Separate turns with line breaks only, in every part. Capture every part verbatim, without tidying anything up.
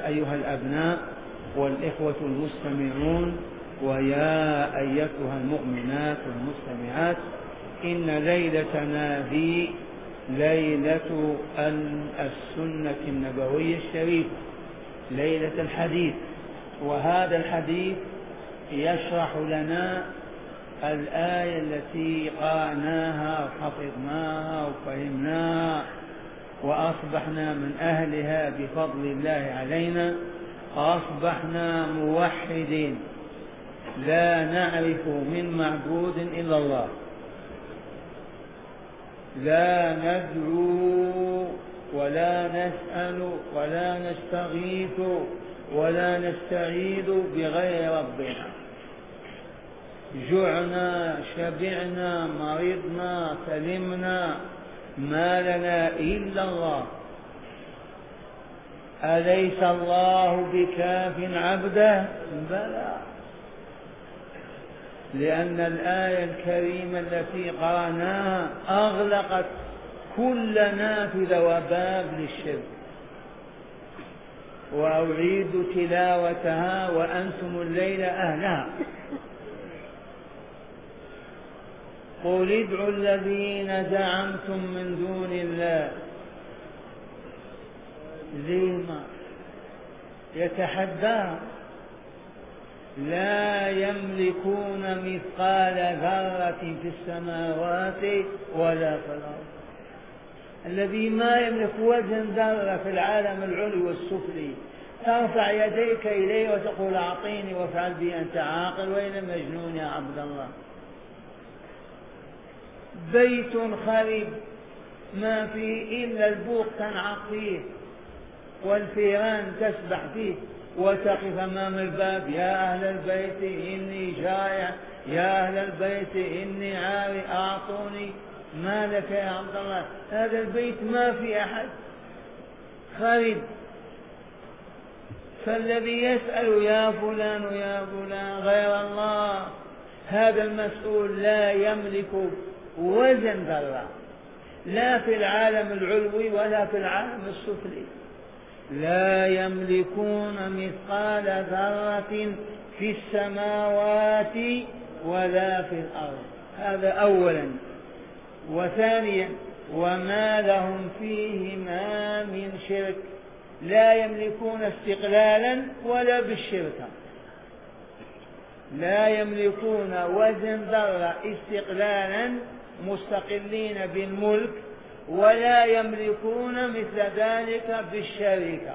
أيها الأبناء والإخوة المستمعون ويا أيتها المؤمنات المستمعات، إن ليلتنا ذي ليلة السنة النبوية الشريفة، ليلة الحديث. وهذا الحديث يشرح لنا الآية التي قرأناها وحفظناها وفهمناها وأصبحنا من أهلها بفضل الله علينا، أصبحنا موحدين لا نعرف من معبود إلا الله، لا ندعو ولا نسأل ولا نستغيث ولا نستعيذ بغير ربنا. جعنا شبعنا مرضنا سلمنا ما لنا إلا الله. أليس الله بكاف عبده؟ بلى، لأن الآية الكريمة التي قرأناها أغلقت كل نافذة وباب للشرك. وأعيد تلاوتها وأنتم الليلة أهلها. قل ادعوا الذين زعمتم من دون الله. لما يتحدى؟ لا يملكون مثقال ذرة في السماوات ولا في الأرض. الذي ما يملك وزن ذرة في العالم العلوي والسفلي ترفع يديك إليه وتقول أعطيني وافعل بي أنت عاقل وإلى مجنون يا عبد الله. بيت خرب ما فيه إلا البوق تنعق فيه والفيران تسبح فيه، وتقف أمام الباب: يا أهل البيت إني جائع، يا أهل البيت إني عاري أعطوني. ما لك يا عبد الله؟ هذا البيت ما في أحد، خرب. فالذي يسأل يا فلان يا فلان غير الله، هذا المسؤول لا يملك وزن ذرة، لا في العالم العلوي ولا في العالم السفلي. لا يملكون مثقال ذرة في السماوات ولا في الأرض. هذا أولا. وثانيا: وما لهم فيهما من شرك. لا يملكون استقلالا ولا بالشركة، لا يملكون وزن ذرة استقلالا مستقلين بالملك، ولا يملكون مثل ذلك بالشركة.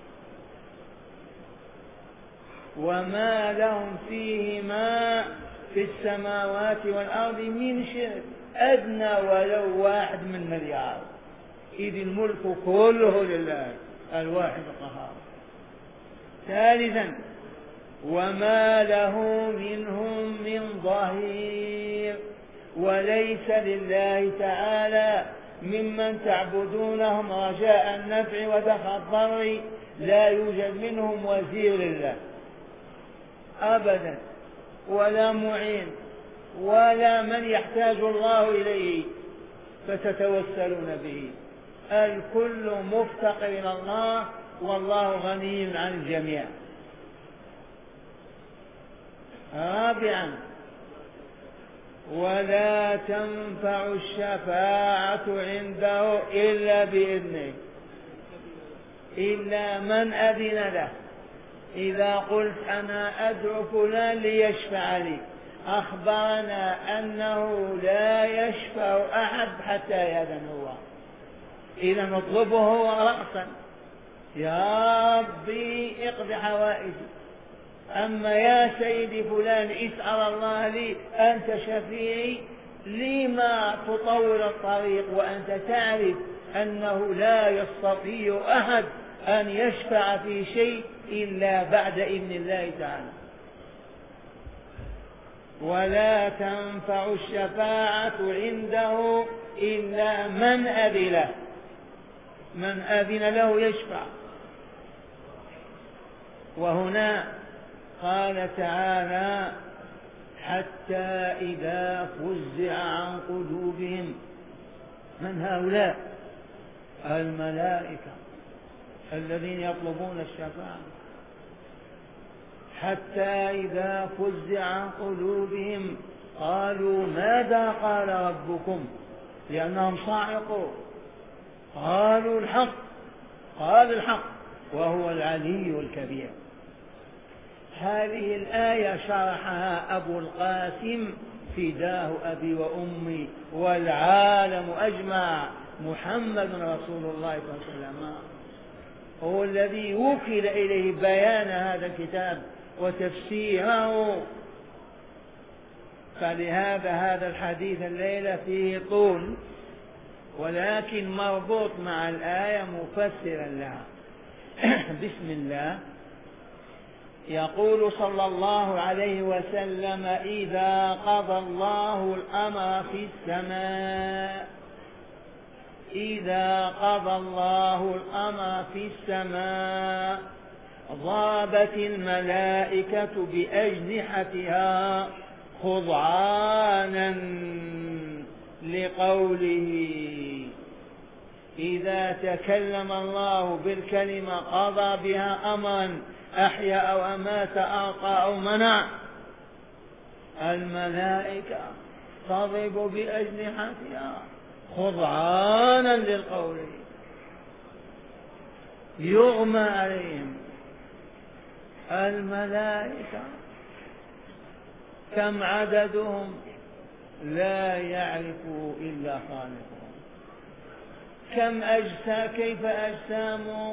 وما لهم فيهما في السماوات والأرض من شرك أدنى ولو واحد من مليار، إذ الملك كله لله الواحد القهار. ثالثا: وما له منهم من ظهير. وليس لله تعالى ممن تعبدونهم رجاء النفع ودفع الضر، لا يوجد منهم وزير لله أبدا، ولا معين، ولا من يحتاج الله إليه فتتوسلون به. الكل مفتقر إلى الله، والله غني عن الجميع. رابعا: ولا تنفع الشفاعة عنده إلا بإذنه، إلا من أذن له. إذا قلت أنا أدعو فلان ليشفع لي، أخبرنا أنه لا يشفع أحد حتى يأذن هو. إذا نطلبه هو رأسا: يا ربي اقض حوائجي. أما يا سيدي فلان اسأل الله لي، أنت شفيعي، لما تطول الطريق وأنت تعرف أنه لا يستطيع أحد أن يشفع في شيء إلا بعد إذن الله تعالى. ولا تنفع الشفاعة عنده إلا من أذن له، من أذن له يشفع. وهنا قال تعالى: حتى إذا فزع عن قلوبهم. من هؤلاء؟ الملائكة. الذين يطلبون الشفاعة. حتى إذا فزع عن قلوبهم قالوا ماذا قال ربكم، لأنهم صاعقوا، قالوا الحق، قال الحق وهو العلي الكبير. هذه الآية شرحها أبو القاسم فداه أبي وأمي والعالم أجمع محمد رسول الله صلى الله عليه وسلم، هو الذي وكل إليه بيان هذا الكتاب وتفسيره. فلهذا هذا الحديث الليلة فيه طول، ولكن مربوط مع الآية مفسرا لها. بسم الله. يقول صلى الله عليه وسلم: إذا قضى الله الأمر في السماء إذا قضى الله الأمر في السماء ضربت الملائكة بأجنحتها خضعانا لقوله. إذا تكلم الله بالكلمة قضى بها أمرا، أحيا أو أمات، أعطى أو منع، الملائكة تضرب بأجنحتها خضعانا للقول، يغمى عليهم. الملائكة كم عددهم؟ لا يعرف إلا خالقهم. كم أجسام؟ كيف أجسامهم؟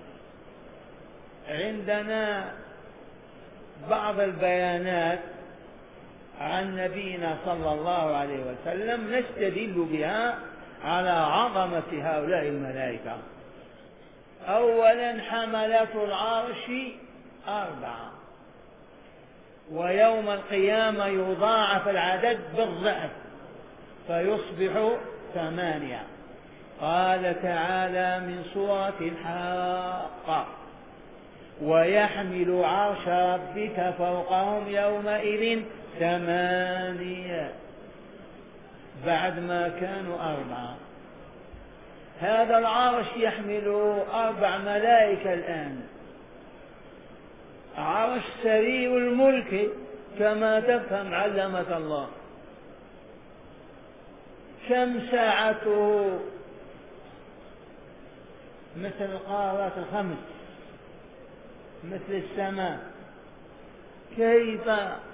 عندنا بعض البيانات عن نبينا صلى الله عليه وسلم نستدل بها على عظمة هؤلاء الملائكة. أولا حملة العرش أربعة، ويوم القيامة يضاعف العدد بالضعف فيصبح ثمانية. قال تعالى من سورة الحاقة: ويحمل عرش ربك فوقهم يومئذ ثمانية، بعد ما كانوا أربعة. هذا العرش يحمل أربع ملائكة الآن. عرش سريع الملك كما تفهم علمك الله. كم ساعته؟ مثل القارات الخمس، مثل السماء. كيف؟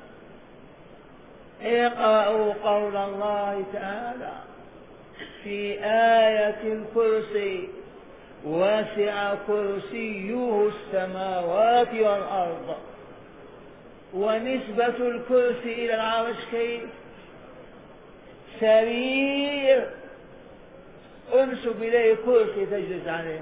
اقرأوا قول الله تعالى في آية الكرسي: وسع كرسيه السماوات والأرض. ونسبة الكرسي إلى العرش كيف؟ سرير، انسب إليه كرسي تجلس عليه.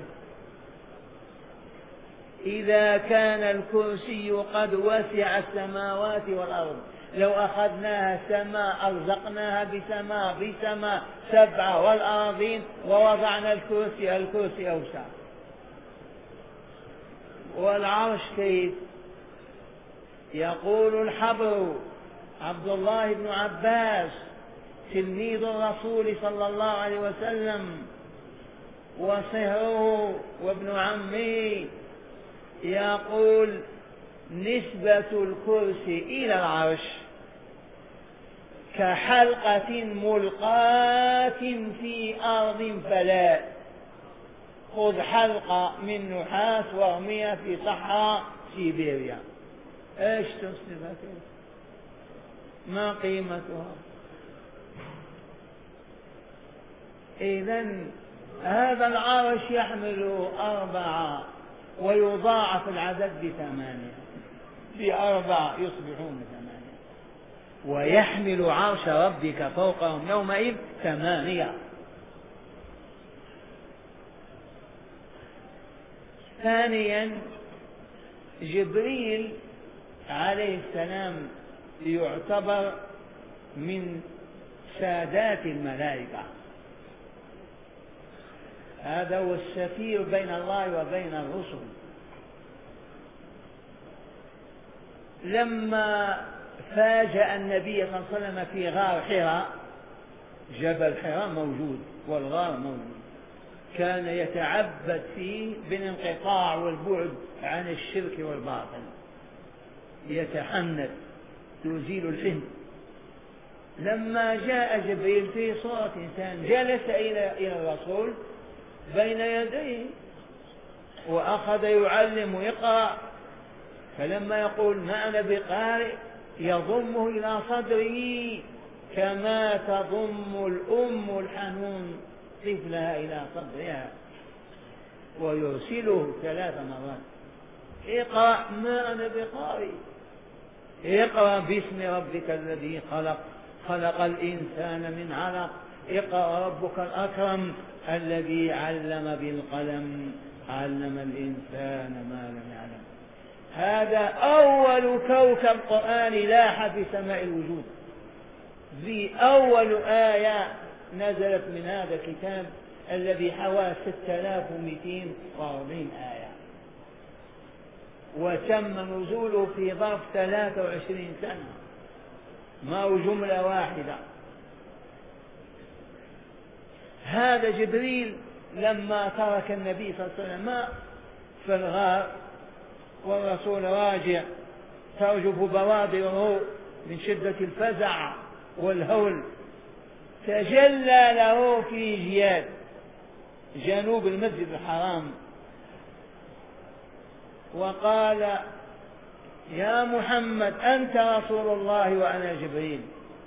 إذا كان الكرسي قد وسع السماوات والأرض، لو أخذناها سماء أرزقناها بسماء بسماء سبعة والأراضين ووضعنا الكرسي، الكرسي أوسع. والعرش كيف؟ يقول الحبر عبد الله بن عباس تلميذ الرسول صلى الله عليه وسلم وصهره وابن عمه، يقول: نسبة الكرسي إلى العرش كحلقة ملقاة في أرض فلاة. خذ حلقة من نحاس وارميها في صحراء سيبيريا، ايش تصنفها؟ كيف؟ ما قيمتها؟ إذن هذا العرش يحمل أربعة ويضاعف العدد بثمانية، بأربعة يصبحون ثمانية. ويحمل عرش ربك فوقهم يومئذ ثمانية. ثانيا جبريل عليه السلام يعتبر من سادات الملائكة، هذا هو السفير بين الله وبين الرسل. لما فاجأ النبي صلى الله عليه وسلم في غار حراء، جبل حراء موجود والغار موجود، كان يتعبد فيه بالانقطاع والبعد عن الشرك والباطل، يتحنث يزيل الحنث. لما جاء جبريل في صورة إنسان جلس إلى إلى الرسول بين يديه وأخذ يعلم يقرأ، فلما يقول ما أنا بقارئ يضمه إلى صدره كما تضم الأم الحنون طفلها إلى صدرها، ويرسله ثلاث مرات: اقرأ ما أنا بقارئ، اقرأ باسم ربك الذي خلق، خلق الإنسان من علق، اقرأ ربك الأكرم الذي علم بالقلم، علم الإنسان ما لم يعلم. هذا أول كوكب قرآني لاح في سماء الوجود، ذي أول آية نزلت من هذا الكتاب الذي حوى ستة آلاف ومئتين وأربعين آية، وتم نزوله في ظرف ثلاثة وعشرين سنة، ما هو جملة واحدة. هذا جبريل لما ترك النبي صلى الله عليه وسلم في الغار والرسول راجع ترجف بوادره من شدة الفزع والهول، تجلى له في جياد جنوب المسجد الحرام وقال: يا محمد أنت رسول الله وأنا جبريل.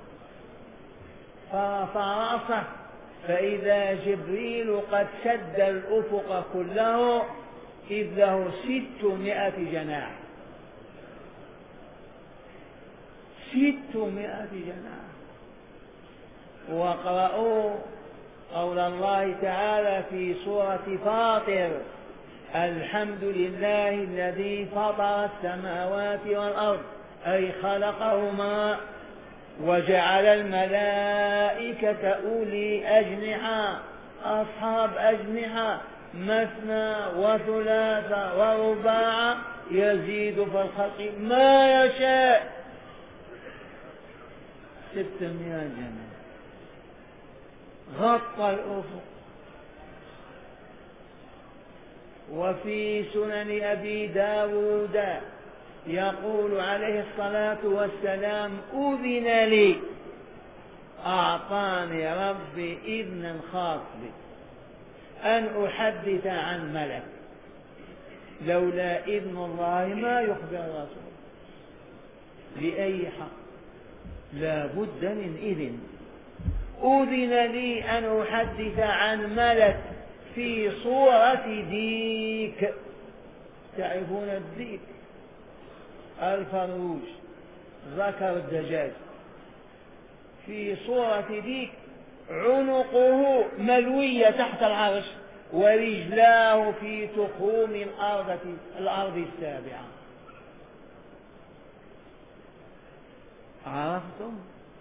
فرفع رأسه فإذا جبريل قد سد الأفق كله إذ له ستمائة جناح، ستمائة جناح. واقرأوا قول الله تعالى في سورة فاطر: الحمد لله الذي فطر السماوات والأرض أي خلقهما وجعل الملائكة أولي أجنحة أصحاب أجنحة مثنى وثلاث ورباع يزيد في الخلق ما يشاء. ستمائة جناح غطى الأفق. وفي سنن أبي داود يقول عليه الصلاة والسلام: أذن لي، أعطاني ربي إذنا خاص بي أن أحدث عن ملك، لولا إذن الله ما يخبر الرسول لأي حق، لا بد من إذن. أذن لي أن أحدث عن ملك في صورة ديك، تعرفون الديك الفروج ذكر الدجاج، في صورة ديك عنقه ملوية تحت العرش ورجلاه في تخوم الأرض الأرض السابعة. عرفتم؟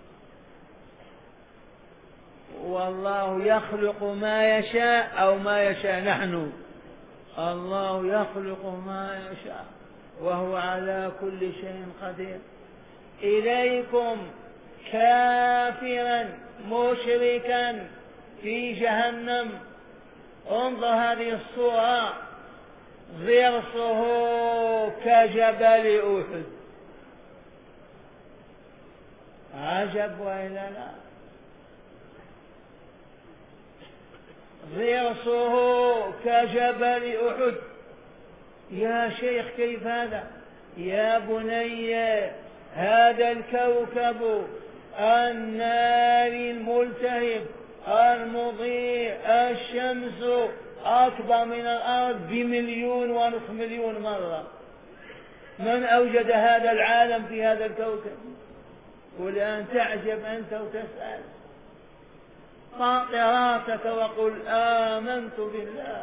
والله يخلق ما يشاء أو ما يشاء نحن، الله يخلق ما يشاء وهو على كل شيء قدير. إليكم كافرا مشركا في جهنم، انظر هذه الصورة، ضرسه كجبل أحد. عجب وإلا لا؟ ضرسه كجبل أحد. يا شيخ كيف هذا؟ يا بني هذا الكوكب النار الملتهب المضيء الشمس أكبر من الأرض بمليون ونصف مليون مرة. من أوجد هذا العالم في هذا الكوكب؟ والآن تعجب أنت وتسأل. طاق راسك وقل آمنت بالله.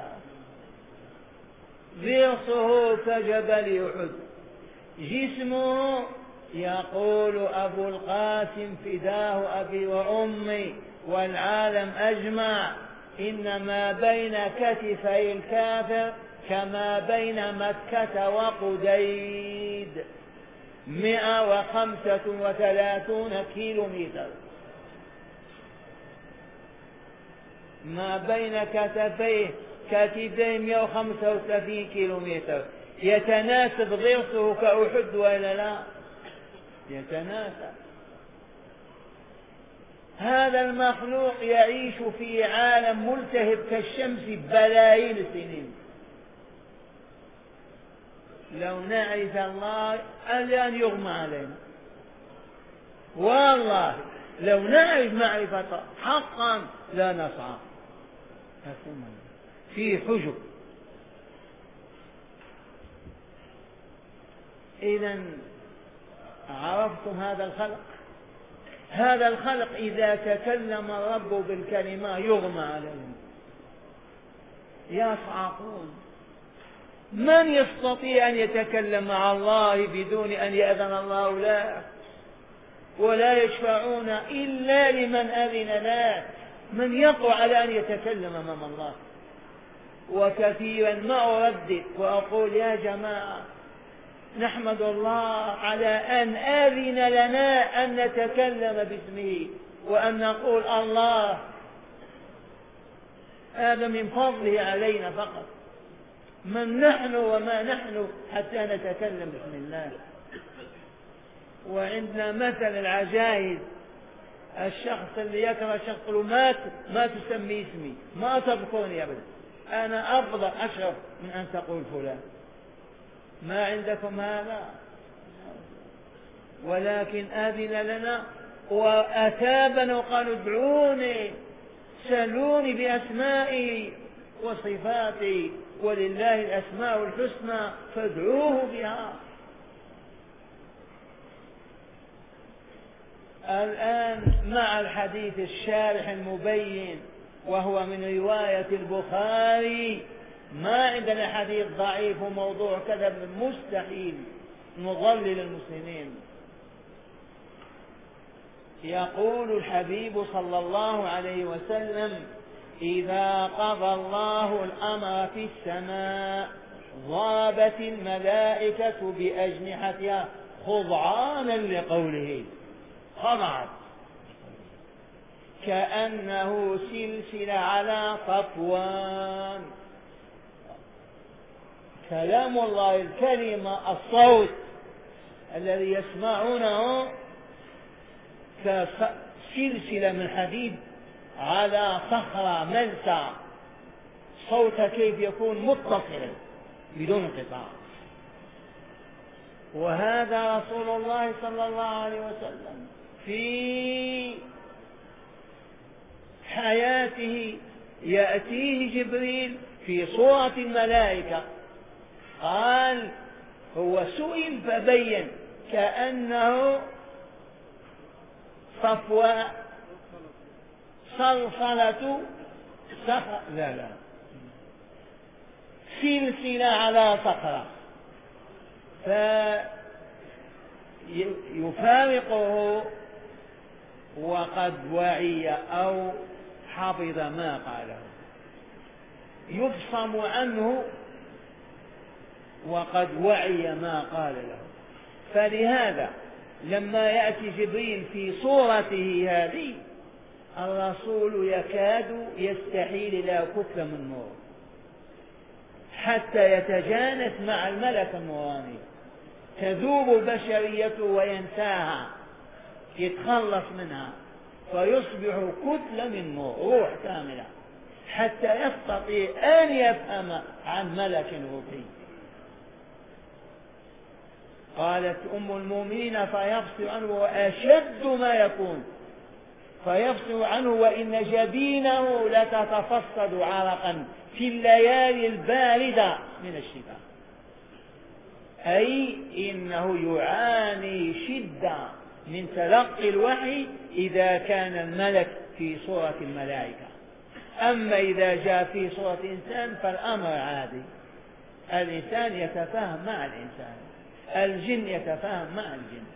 ضرسه كجبل أحد، جسمه يقول أبو القاسم فداه أبي وأمي والعالم أجمع إنما بين كتفي الكافر كما بين مكة وقديد مئة وخمسة وثلاثون كيلو متر. ما بين كتفيه كتفيه مئة وخمسة وثلاثين كيلومتر، يتناسب ضرسه كأحد ولا لا؟ يتناسب. هذا المخلوق يعيش في عالم ملتهب كالشمس بلايين السنين. لو نعرف الله الآن يغمى علينا، والله لو نعرف معرفة حقا لا نصعد في حجب. إذا عرفتم هذا الخلق؟ هذا الخلق إذا تكلم الرب بالكلمة يغمى عليهم، يصعقون. من يستطيع أن يتكلم مع الله بدون أن يأذن الله له؟ ولا يشفعون إلا لمن أذن له. من يقوى على أن يتكلم أمام الله؟ وكثيرا ما أردد وأقول يا جماعة نحمد الله على أن أذن لنا أن نتكلم باسمه وأن نقول الله، هذا من فضله علينا فقط. من نحن وما نحن حتى نتكلم باسم الله؟ وعندنا مثل العجائز، الشخص اللي يكره الشخص له ما ما تسمي اسمي، ما تذكرني أبدا، أنا أفضل أشرف من أن تقول فلان. ما عندكم هذا؟ ولكن آذن لنا وأتابنا وقالوا ادعوني سلوني بأسمائي وصفاتي، ولله الأسماء الحسنى فادعوه بها. الآن مع الحديث الشارح المبين وهو من رواية البخاري، ما عندنا حديث ضعيف وموضوع كذا، مستحيل نضلل المسلمين. يقول الحبيب صلى الله عليه وسلم: إذا قضى الله الأمر في السماء ضربت الملائكة بأجنحتها خضعانا لقوله، خضعت كأنه سلسلة على صفوان. كلام الله الكلمة الصوت الذي يسمعونه كسلسلة من حديد على صخرة ملسى، صوت كيف يكون متصلا بدون انقطاع. وهذا رسول الله صلى الله عليه وسلم في حياته يأتيه جبريل في صورة الملائكة، قال هو سئل فبين كأنه صفوة صلصلة صخرة، لا لا سلسلة على صخرة، فيفارقه وقد وعي أو حفظ ما قاله، يفصم عنه وقد وعي ما قال له. فلهذا لما يأتي جبريل في صورته هذه الرسول يكاد يستحيل له كتلة من نور حتى يتجانس مع الملك النوراني، تذوب بشريته وينساها، يتخلص منها فيصبح كتلة من نور، روح كاملة، حتى يستطيع أن يفهم عن ملك روحي. قالت أم المؤمنين فيفصل عنه وأشد ما يكون، فيفصل عنه وإن جبينه لتتفصد عرقا في الليالي الباردة من الشتاء، أي إنه يعاني شدة من تلقي الوحي إذا كان الملك في صورة الملائكة. أما إذا جاء في صورة إنسان فالأمر عادي، الإنسان يتفاهم مع الإنسان، الجن يتفاهم مع الجن.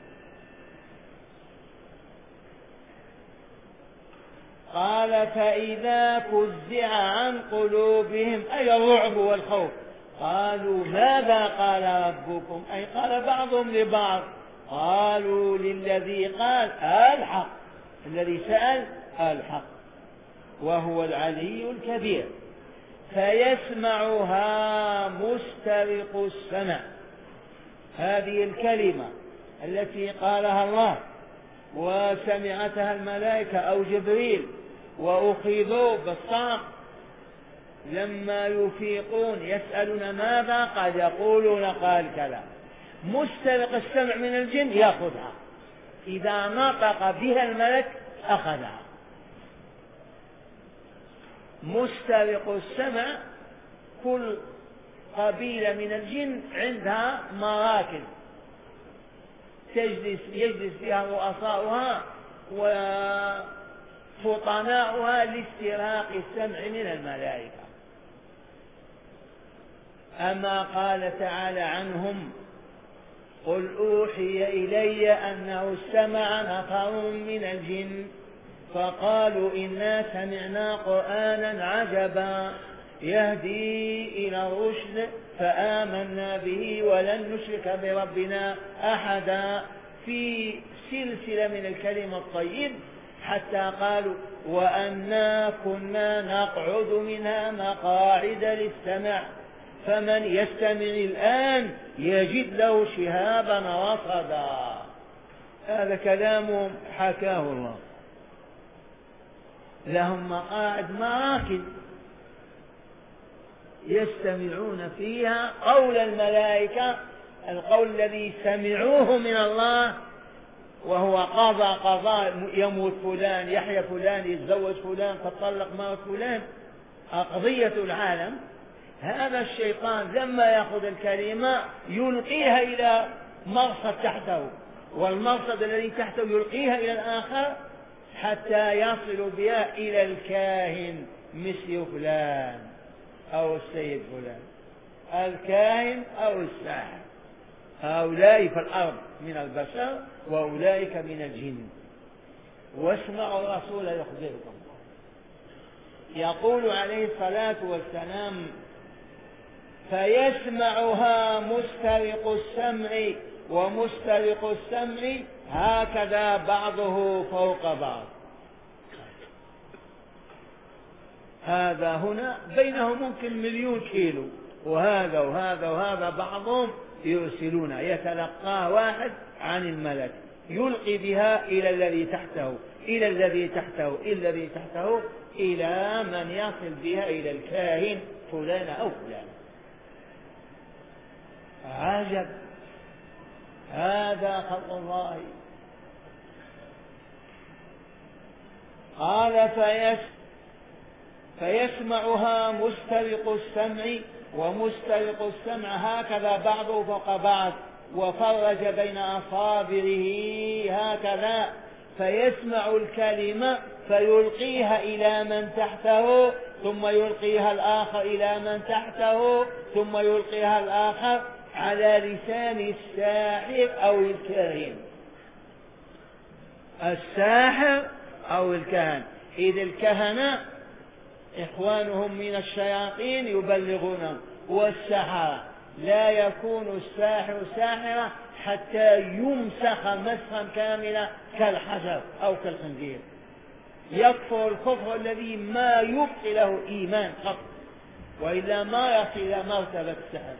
قال فإذا فزع عن قلوبهم أي الرعب والخوف قالوا ماذا قال ربكم، أي قال بعضهم لبعض، قالوا للذي قال الحق، الذي سأل الحق. وهو العلي الكبير. فيسمعها مسترق السمع. هذه الكلمة التي قالها الله وسمعتها الملائكة أو جبريل وأخذوا بالصعق، لما يفيقون يسألون ماذا قد يقولون قال كلام. مسترق السمع من الجن يأخذها، إذا نطق بها الملك أخذها. مسترق السمع كل قبيلة من الجن عندها مراكز تجلس يجلس فيها رؤساؤها وفطناؤها لاستراق السمع من الملائكة. أما قال تعالى عنهم: قل أوحي إلي أنه استمع نفر من الجن فقالوا إنا سمعنا قرآنا عجبا يهدي إلى الرشد فآمنا به ولن نشرك بربنا أحدا، في سلسلة من الكلم الطيب حتى قالوا: وأنا كنا نقعد منها مقاعد للسمع فمن يستمع الآن يجد له شهابا رصدا. هذا كلام حكاه الله. لهم مقاعد مراكز يستمعون فيها قول الملائكة، القول الذي سمعوه من الله، وهو قضاء قضاء يموت فلان يحيى فلان يتزوج فلان تطلق موت فلان، أقضية العالم. هذا الشيطان لما يأخذ الكلمة يلقيها إلى مرصد تحته، والمرصد الذي تحته يلقيها إلى الآخر حتى يصل بها إلى الكاهن مثل فلان أو السيد فلان، الكاهن أو الساحر. هؤلاء في الأرض من البشر وأولئك من الجن. واسمعوا الرسول يخبركم. يقول عليه الصلاة والسلام: فيسمعها مسترق السمع ومسترق السمع هكذا بعضه فوق بعض. هذا هنا بينه ممكن مليون كيلو، وهذا وهذا وهذا بعضهم يرسلون يتلقاه واحد عن الملك يلقي بها إلى الذي تحته إلى الذي تحته إلى الذي تحته إلى من يصل بها إلى الكاهن فلان أو فلان. عجب، هذا خلق الله. قال: فيس فيسمعها مسترق السمع ومسترق السمع هكذا بعضه فوق بعض، وفرج بين أصابعه هكذا، فيسمع الكلمة فيلقيها إلى من تحته، ثم يلقيها الآخر إلى من تحته، ثم يلقيها الآخر على لسان الساحر أو الكاهن. الساحر أو الكاهن، إذ الكهنة إخوانهم من الشياطين يبلغون، والسحرة لا يكون الساحر ساحرا حتى يمسخ مسخا كاملا كالحجر أو كالخنزير، يكفر الكفر الذي ما يبقي له إيمان قط، وإلا ما يصل إلى مرتبة السحر.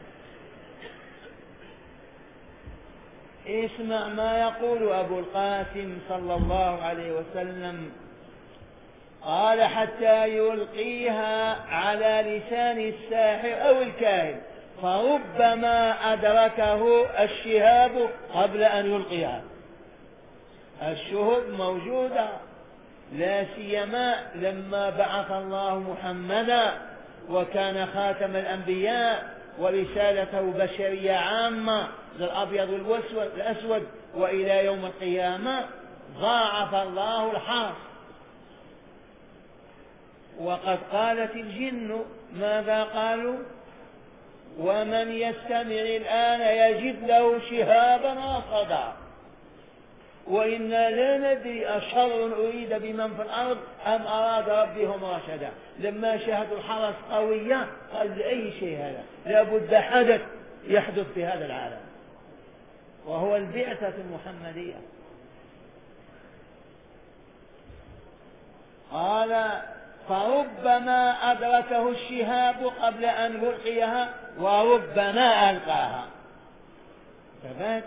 اسمع ما يقول أبو القاسم صلى الله عليه وسلم. قال: حتى يلقيها على لسان الساحر أو الكاهن فربما أدركه الشهاب قبل أن يلقيها. الشهب موجودة، لا سيما لما بعث الله محمدا وكان خاتم الأنبياء ورسالته بشرية عامة للأبيض والأسود وإلى يوم القيامة، ضاعف الله الحرص. وقد قالت الجن ماذا قالوا: ومن يستمع الآن يجد له شهابا رصدا. وإنا لا ندري أشر أريد بمن في الأرض أم أراد ربهم رشدا. لما شاهدوا الحرس قوية قال: لأي شيء هذا؟ لابد حدث يحدث في هذا العالم، وهو البعثة المحمدية. قال: فربما أدركه الشهاب قبل أن يلقيها وربما ألقاها، فبات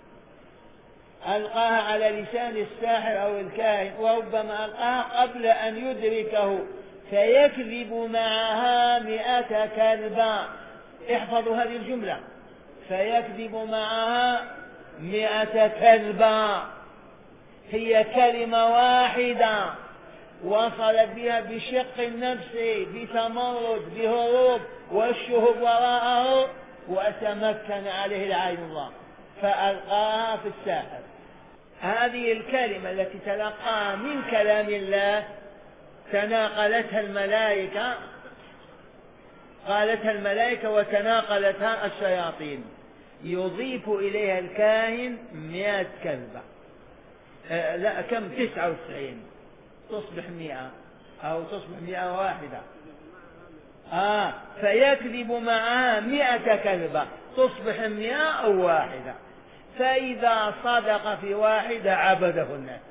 ألقاها على لسان الساحر أو الكاهن، وربما ألقاها قبل أن يدركه فيكذب معها مئة كذبة. احفظوا هذه الجملة، فيكذب معها مئة كذبة. هي كلمة واحدة وصلت بها بشق النفس، بتمرد، بهروب، والشهب وراءه، وتمكن عليه العين الله فألقاها في الساحر. هذه الكلمة التي تلقاها من كلام الله تناقلتها الملائكة، قالتها الملائكة وتناقلتها الشياطين. يضيف إليها الكاهن مئة كذبة، آه لا كم تسعة وتسعين، تصبح مئة أو تصبح مئة واحدة. آه فيكذب معها مئة كذبة تصبح مئة أو واحدة. فإذا صدق في واحدة عبده الناس،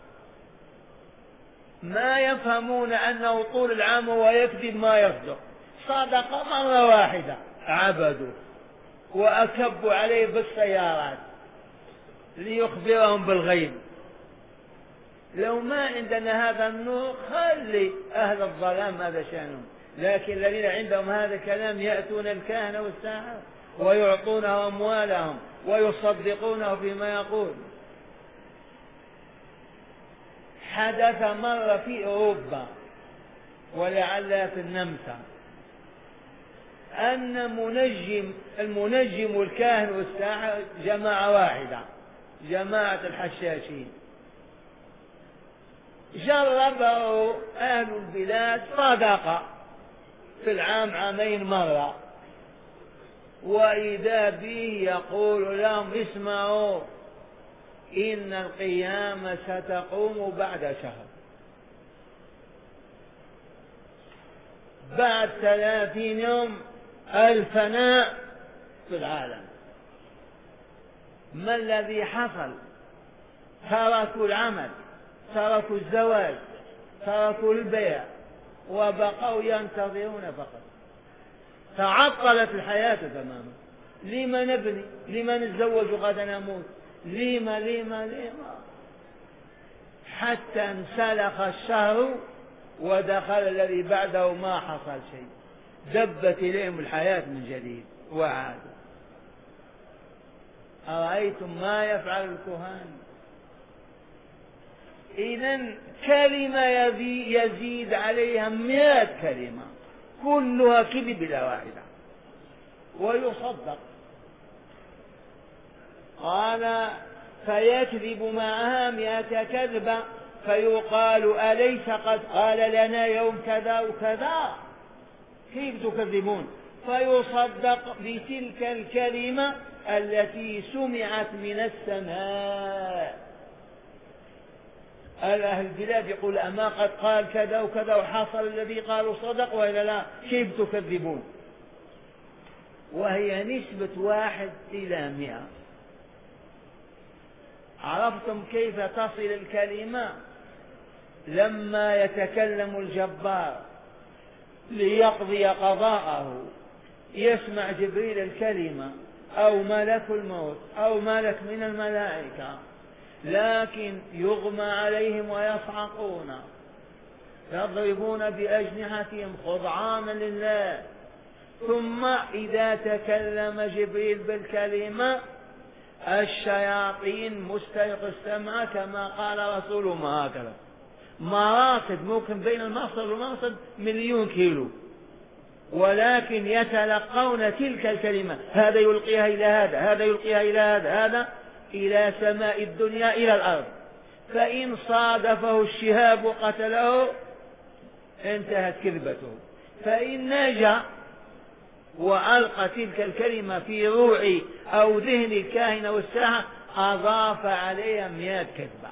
ما يفهمون أنه طول العام ويكذب ما يصدق. صدق مرة واحدة عبدوا وأكبوا عليه بالسيارات ليخبرهم بالغيب. لو ما عندنا هذا النور خلي أهل الظلام هذا شأنهم، لكن الذين عندهم هذا الكلام يأتون الكاهن والساحر ويعطونه أموالهم ويصدقونه فيما يقول. حدث مرة في أوروبا ولعلها في النمسا أن منجم المنجم والكاهن والساحر جماعة واحدة، جماعة الحشاشين. جربوا أهل البلاد صدقة في العام عامين مرة، وإذا به يقول لهم اسمعوا إن القيامة ستقوم بعد شهر، بعد ثلاثين يوم الفناء في العالم. ما الذي حصل؟ تركوا العمل، تركوا الزواج، تركوا البيع، وبقوا ينتظرون فقط. تعطلت الحياة تماما. لما نبني؟ لما نتزوج غدا نموت؟ لما لما لما حتى انسلخ الشهر ودخل الذي بعده ما حصل شيء. دبت إليهم الحياة من جديد وعادوا. أرأيتم ما يفعل الكهان؟ إذن كلمة يزيد عليها مئة كلمة كلها كذب بلا واحدة ويصدق. قال فيكذب معها مئة كذبة فيقال أليس قد قال لنا يوم كذا وكذا؟ كيف تكذبون؟ فيصدق بتلك الكلمة التي سمعت من السماء. أهل البلاد يقول أما قد قال كذا وكذا وحصل الذي قالوا صدق وإلا لا؟ كيف تكذبون؟ وهي نسبة واحد إلى مئة. عرفتم كيف تصل الكلمة؟ لما يتكلم الجبار ليقضي قضاءه يسمع جبريل الكلمة أو ملك الموت أو ملك من الملائكة، لكن يغمى عليهم ويصعقون يضربون بأجنحتهم خضعانا لله. ثم إذا تكلم جبريل بالكلمة الشياطين مستيقظ السمع كما قال رسولهم هكذا. مراصد ممكن بين المرصد والمرصد مليون كيلو، ولكن يتلقون تلك الكلمة، هذا يلقيها إلى هذا، هذا يلقيها إلى هذا، هذا إلى سماء الدنيا إلى الأرض. فإن صادفه الشهاب قتله انتهت كذبته، فإن نجا وألقى تلك الكلمة في روع أو ذهن الكاهن والساحر أضاف عليها مئة كذبة.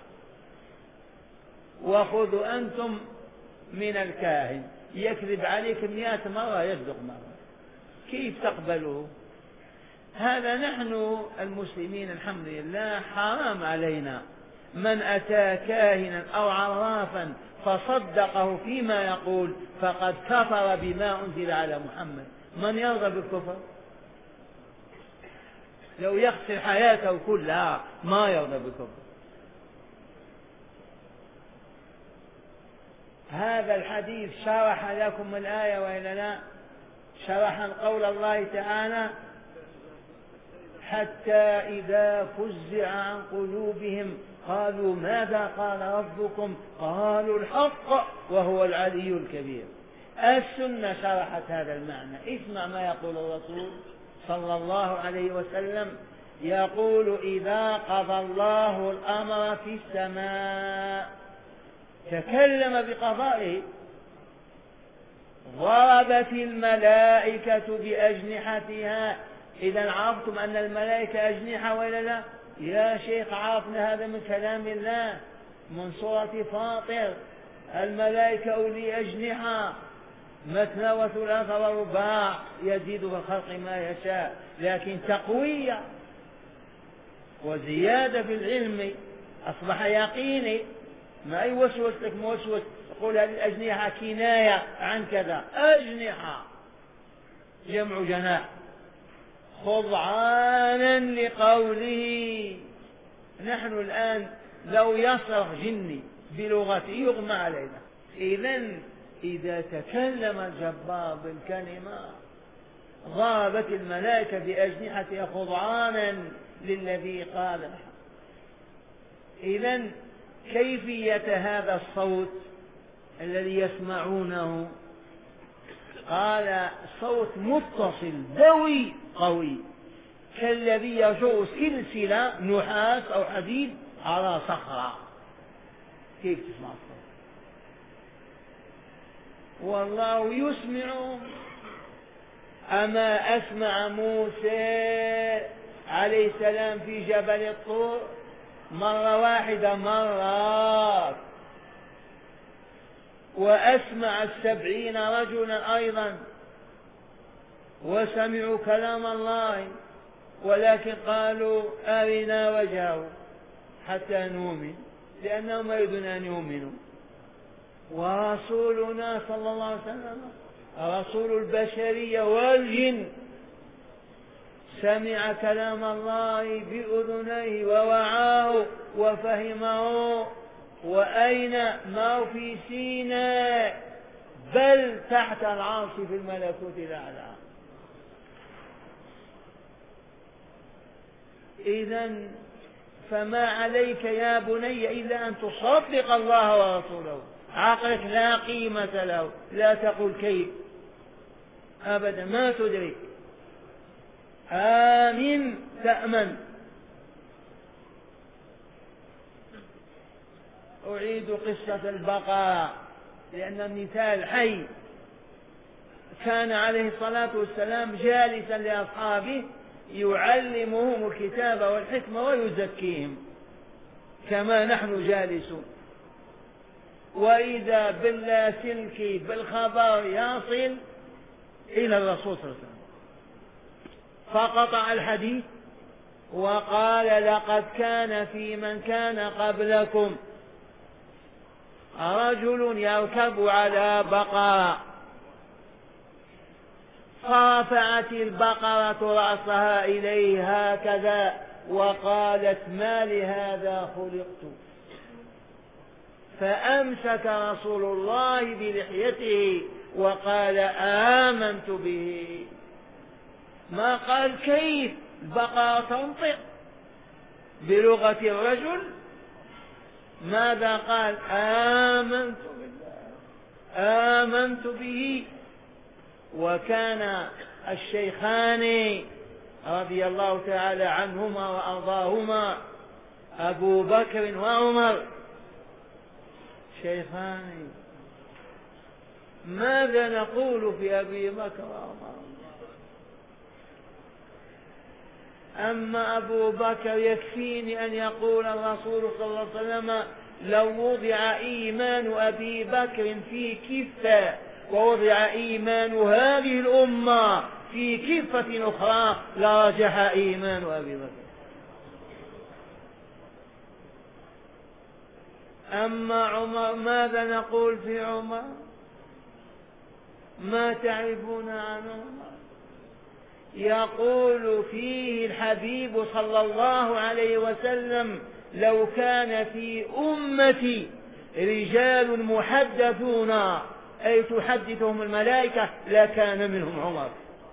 وخذوا أنتم من الكاهن يكذب عليك مئة مرة يصدق مرة، كيف تقبلوه؟ هذا نحن المسلمين الحمد لله حرام علينا من أتى كاهنا أو عرافا فصدقه فيما يقول فقد كفر بما أنزل على محمد. من يرضى بالكفر؟ لو يخسر حياته كلها ما يرضى بالكفر. هذا الحديث شرح لكم الآية وإلا لا؟ شرح قول الله تعالى حتى إذا فزع عن قلوبهم قالوا ماذا قال ربكم قالوا الحق وهو العلي الكبير. السنة شرحت هذا المعنى. اسمع ما يقول الرسول صلى الله عليه وسلم، يقول إذا قضى الله الأمر في السماء تكلم بقضائه ضربت الملائكة بأجنحتها. إذا عرفتم أن الملائكة أجنحة ولا لا؟ يا شيخ عرفنا هذا من كلام الله من سورة فاطر. الملائكة أولي أجنحة مثنى وثلاث ورباع يزيد في الخلق ما يشاء، لكن تقوية وزيادة في العلم أصبح يقيني. ما يوسوس لك موسوس يقول هذه الأجنحة كناية عن كذا. أجنحة جمع جناح خضعانا لقوله. نحن الآن لو يصرخ جني بلغته يغمى علينا. إذن إذا تكلم الجبار بالكلمة ضربت الملائكة بأجنحتها خضعانا للذي قال. إذن كيفية هذا الصوت الذي يسمعونه؟ قال صوت متصل دوي قوي كالذي يجر سلسلة نحاس أو حديد على صخرة. كيف تسمع الصوت؟ والله يسمع. أما أسمع موسى عليه السلام في جبل الطور مرة واحدة مرات، وأسمع السبعين رجلا أيضا وسمعوا كلام الله، ولكن قالوا أرنا وجهه حتى نؤمن، لأنهم يريدون أن يؤمنوا. ورسولنا صلى الله عليه وسلم رسول البشرية والجن سمع كلام الله بأذنيه ووعاه وفهمه. وأين؟ ما في سيناء بل تحت العرش في الملكوت الأعلى. إذن فما عليك يا بني إلا أن تصدق الله ورسوله. عقلك لا قيمة له، لا تقول كيف أبدا، ما تدرك. آمن تأمن. أعيد قصة البقرة لأن المثال حي. كان عليه الصلاة والسلام جالسا لأصحابه يعلمهم الكتاب والحكمة ويزكيهم كما نحن جالسون، وإذا باللاسلكي بالخبر يصل إلى الرسول صلى الله عليه وسلم فقطع الحديث وقال لقد كان في من كان قبلكم رجل يركب على بقرة فرفعت البقرة رأسها إليه هكذا وقالت ما لهذا خلقت، فأمسك رسول الله بلحيته وقال آمنت به. ما قال كيف البقرة تنطق بلغة الرجل، ماذا قال؟ آمنت بالله آمنت به. وكان الشيخان رضي الله تعالى عنهما وأرضاهما أبو بكر وعمر شيخان، ماذا نقول في أبي بكر وعمر؟ أما أبو بكر يكفيني أن يقول الرسول صلى الله عليه وسلم لو وضع إيمان أبي بكر في كفة ووضع إيمان هذه الأمة في كفة أخرى لرجح إيمان أبي بكر. أما عمر ماذا نقول في عمر؟ ما تعرفون عن عمر؟ يقول فيه الحبيب صلى الله عليه وسلم: لو كان في أمتي رجال محدثون أي تحدثهم الملائكة لكان منهم عمر.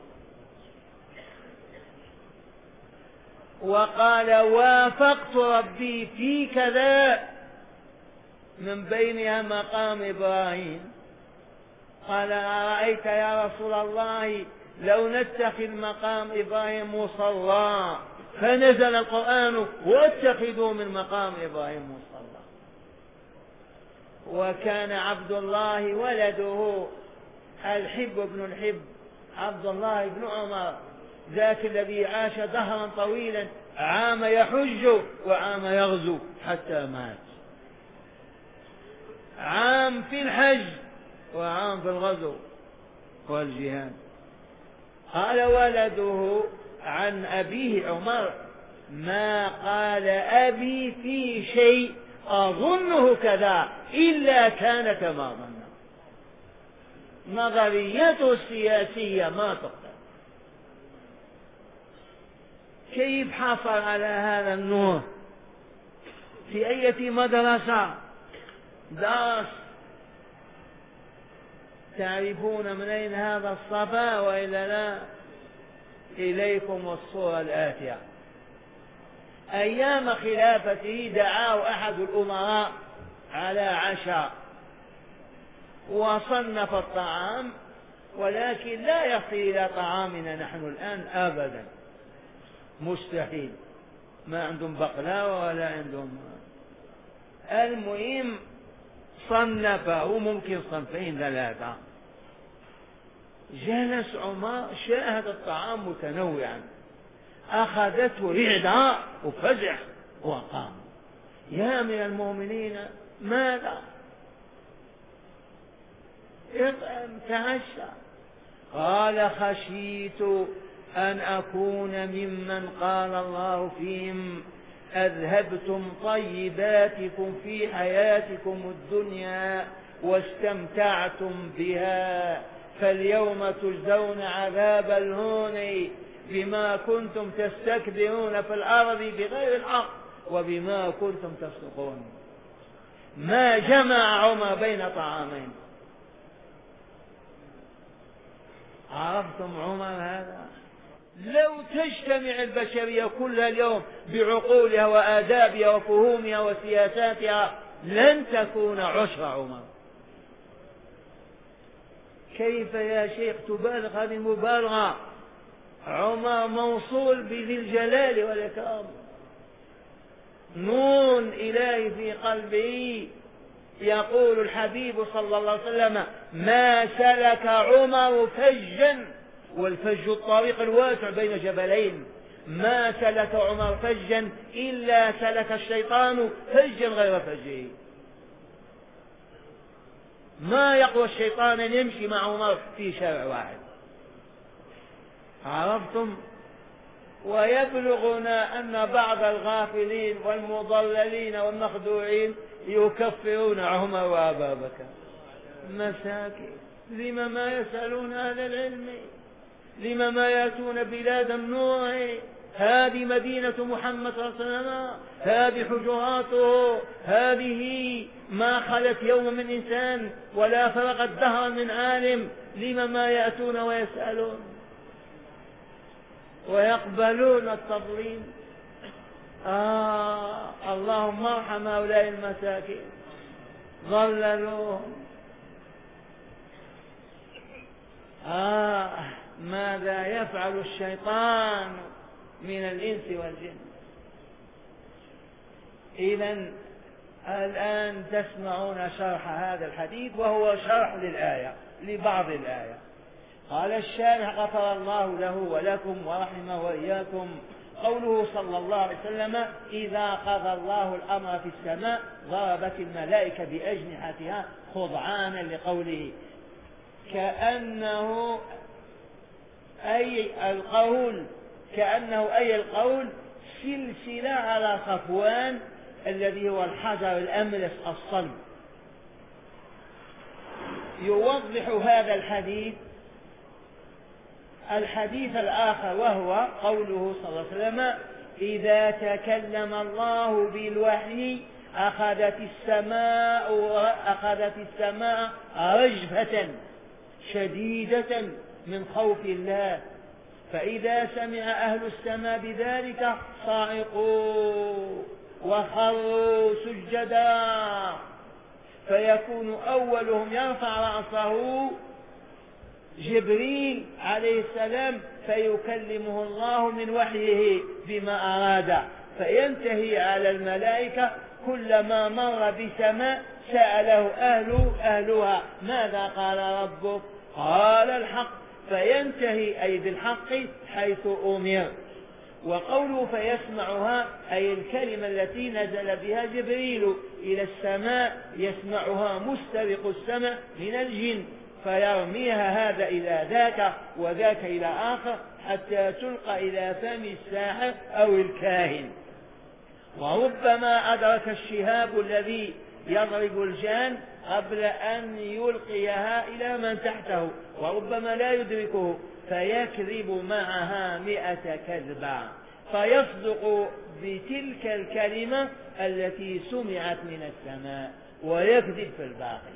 وقال: وافقت ربي في كذا، من بينها مقام إبراهيم. قال: أرأيت يا رسول الله لو نتخذ مقام إبراهيم مصلى، فنزل القرآن: واتخذوا من مقام إبراهيم مصلى. وكان عبد الله ولده الحب بن الحب عبد الله بن عمر ذاك الذي عاش دهرا طويلا، عام يحج وعام يغزو حتى مات، عام في الحج وعام في الغزو والجهاد. قال ولده عن أبيه عمر: ما قال أبي في شيء أظنه كذا إلا كان كما ظن. نظريته السياسية ما تقدر. كيف حصل على هذا النور؟ في أي مدرسة درس؟ تعرفون من أين هذا الصفا وإلا لا؟ إليكم الصورة الآتية. أيام خلافته دعاه أحد الأمراء على عشاء وصنف الطعام، ولكن لا يصل إلى طعامنا نحن الآن أبدا، مستحيل. ما عندهم بقلاوة ولا عندهم. المهم صنفه، ممكن صنفين ثلاثة. جلس عمر شاهد الطعام متنوعا، أخذته رعدة وفزع وقام: يا من المؤمنين ماذا؟ اطعم تعشى. قال: خشيت أن أكون ممن قال الله فيهم: أذهبتم طيباتكم في حياتكم الدنيا واستمتعتم بها، فاليوم تجزون عذاب الهون بما كنتم تستكبرون في الأرض بغير الحق وبما كنتم تفسقون. ما جمع عمر بين طعامين. عرفتم عمر هذا؟ لو تجتمع البشرية كلها اليوم بعقولها وآدابها وفهومها وسياساتها لن تكون عشر عمر. كيف يا شيخ تبالغ هذه المبالغة؟ عمر موصول بذي الجلال والإكرام، نور إلهي في قلبه. يقول الحبيب صلى الله عليه وسلم: ما سلك عمر فجا، والفج الطريق الواسع بين جبلين، ما سلك عمر فجا إلا سلك الشيطان فجا غير فجه. ما يقوى الشيطان أن يمشي مع عمر في شارع واحد. عرفتم؟ ويبلغنا أن بعض الغافلين والمضللين والمخدوعين يكفرون عمر وأبا بكر. مساكين، لما ما يسألون أهل العلم؟ لما ما يأتون بلاد النور؟ هذه مدينة محمد صلى الله عليه وسلم، هذه حجراته، هذه ما خلت يوم من إنسان ولا فرقت دهرا من عالم. لما ما يأتون ويسألون ويقبلون التضليل؟ آه اللهم ارحم هؤلاء المساكين، ضللوهم. آه ماذا يفعل الشيطان من الإنس والجن؟ إذن الآن تسمعون شرح هذا الحديث، وهو شرح للآية، لبعض الآية. قال الشارح غفر الله له ولكم ورحمه وإياكم: قوله صلى الله عليه وسلم: إذا قضى الله الأمر في السماء ضربت الملائكة بأجنحتها خضعانا لقوله، كأنه أي القول كأنه أي القول سلسلة على صفوان الذي هو الحجر الأملس الصلب. يوضح هذا الحديث الحديث الآخر، وهو قوله صلى الله عليه وسلم: إذا تكلم الله بالوحي أخذت السماء أخذت السماء رجفة شديدة من خوف الله، فإذا سمع أهل السماء بذلك صعقوا وخروا سجدا، فيكون أولهم يرفع رأسه جبريل عليه السلام فيكلمه الله من وحيه بما أراد، فينتهي على الملائكة كلما مر بسماء سأله أهل أهلها: ماذا قال ربك؟ قال الحق، فينتهي أي بالحق حيث أمر. وقوله فيسمعها أي الكلمة التي نزل بها جبريل إلى السماء يسمعها مسترق السماء من الجن، فيرميها هذا إلى ذاك وذاك إلى آخر حتى تلقى إلى فم الساحر أو الكاهن. وربما أدرك الشهاب الذي يضرب الجان قبل أن يلقيها إلى من تحته، وربما لا يدركه فيكذب معها مئة كذبة فيصدق بتلك الكلمة التي سمعت من السماء ويكذب في الباقي.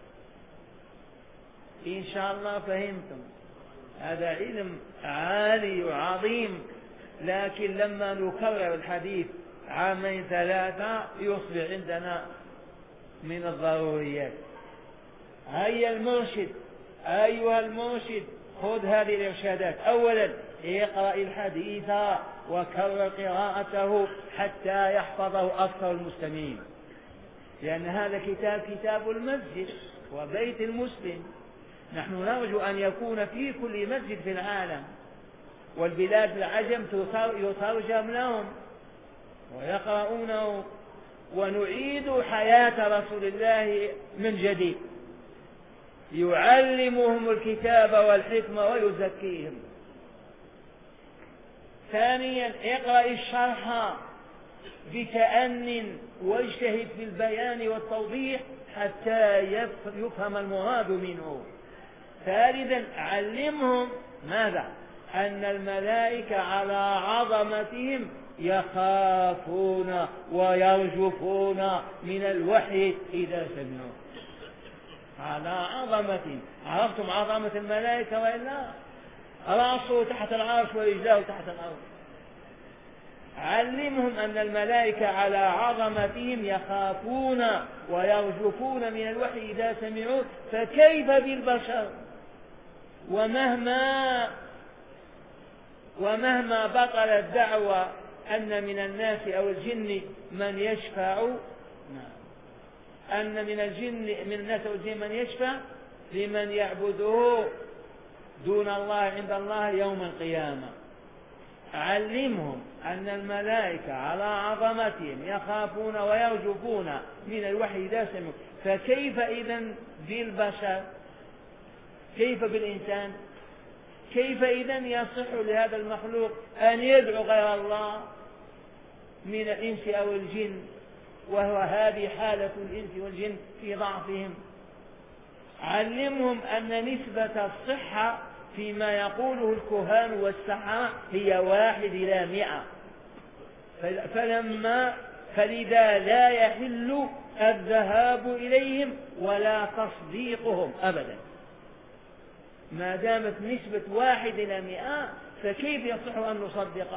إن شاء الله فهمتم. هذا علم عالي وعظيم، لكن لما نكرر الحديث عامين ثلاثة يصبح عندنا من الضروريات. هيا المرشد، أيها المرشد، خذ هذه الإرشادات. أولا: اقرأ الحديث وكرر قراءته حتى يحفظه أكثر المستمعين، لأن هذا كتاب كتاب المسجد وبيت المسلم. نحن نرجو أن يكون في كل مسجد في العالم، والبلاد العجم يترجم لهم ويقرؤونه، ونعيد حياة رسول الله من جديد، يعلمهم الكتاب والحكمة ويزكيهم. ثانيا: اقرأ الشرح بتأن واجتهد في البيان والتوضيح حتى يفهم المراد منه. ثالثا: علمهم ماذا؟ أن الملائكة على عظمتهم يخافون ويرجفون من الوحي إذا سمعوا. على عظمتهم. عرفتم عظمة الملائكة وإلا؟ رأسه تحت العرش ورجلاه تحت الأرض. علمهم أن الملائكة على عظمتهم يخافون ويرجفون من الوحي إذا سمعوا، فكيف بالبشر؟ ومهما ومهما بطل الدعوة أن من الناس أو الجن من يشفع، أن من الجن من الناس أو الجن من يشفع لمن يعبده دون الله عند الله يوم القيامة. علمهم أن الملائكة على عظمتهم يخافون ويرجفون من الوحي إذا سمعوا، فكيف إذن بالبشر؟ كيف بالإنسان؟ كيف إذن يصح لهذا المخلوق أن يدعو غير الله من الإنس أو الجن، وهو هذه حالة الإنس والجن في ضعفهم. علمهم أن نسبة الصحة فيما يقوله الكهان والسحرة هي واحد إلى مئة، فلما فلذا لا يحل الذهاب إليهم ولا تصديقهم أبدا. ما دامت نسبة واحد إلى مئة فكيف يصح أن نصدق